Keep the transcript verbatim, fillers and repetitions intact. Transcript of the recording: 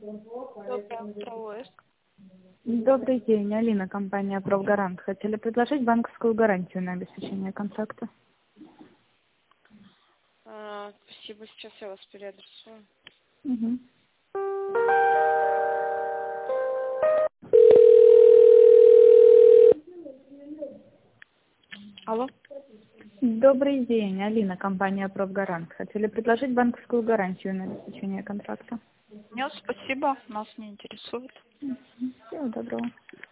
Доброе утро, Оэск. Добрый день, Алина, компания «Профгарант». Хотели предложить банковскую гарантию на обеспечение контракта. А, спасибо, сейчас я вас переадресую. Угу. Алло. Добрый день, Алина, компания «Профгарант». Хотели предложить банковскую гарантию на обеспечение контракта. Нет, спасибо, нас не интересует. Всего доброго.